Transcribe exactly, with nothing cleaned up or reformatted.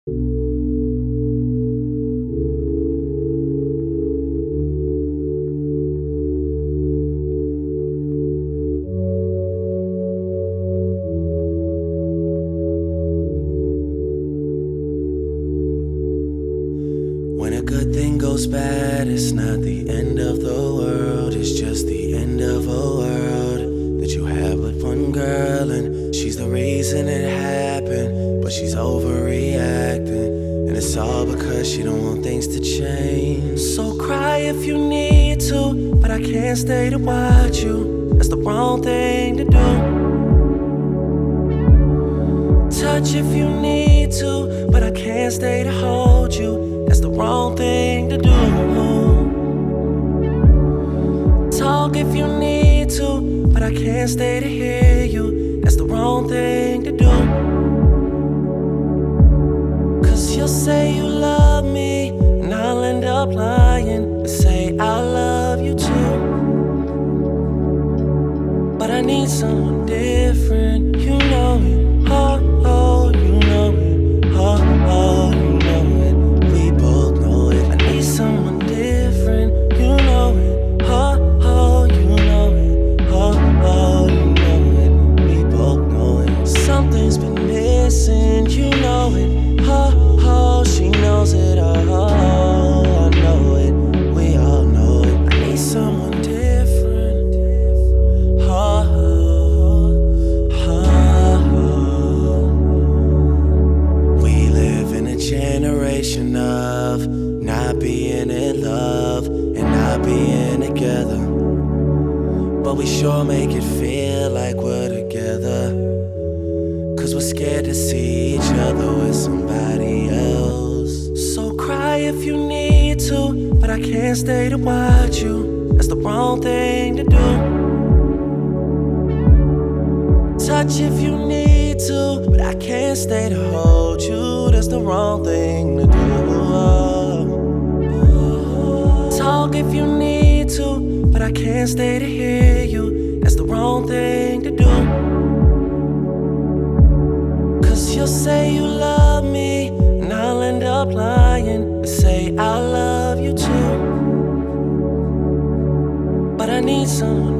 When a good thing goes bad, it's not the end of the world. It's just the end of a world that you have with one girl, and she's the reason it happened, but she's overreacting, and it's all because she don't want things to change. So cry if you need to, but I can't stay to watch you. That's the wrong thing to do. Touch if you need to, but I can't stay to hold you. That's the wrong thing to do. Talk if you need to, but I can't stay to hear you. That's the wrong thing to do. Cause you'll say you love me, and I'll end up lying and say I love you too. But I need someone different, you know it. Oh, oh, you know it. Oh, oh, you know it. We both know it. I need someone different, you know it. Oh, oh, you know it. Oh, oh, you know it. We both know it. Something's been missing, you know it. Oh, oh, she knows it. Oh, I know it. We all know it. I need someone different. Oh, generation of not being in love and not being together, but we sure make it feel like we're together, cause we're scared to see each other with somebody else. So cry if you need to, but I can't stay to watch you. That's the wrong thing to do. Touch if you need to, but I can't stay to hold you. That's the wrong thing to do. Talk if you need to, but I can't stay to hear you. That's the wrong thing to do. Cause you'll say you love me, and I'll end up lying and say I love you too. But I need someone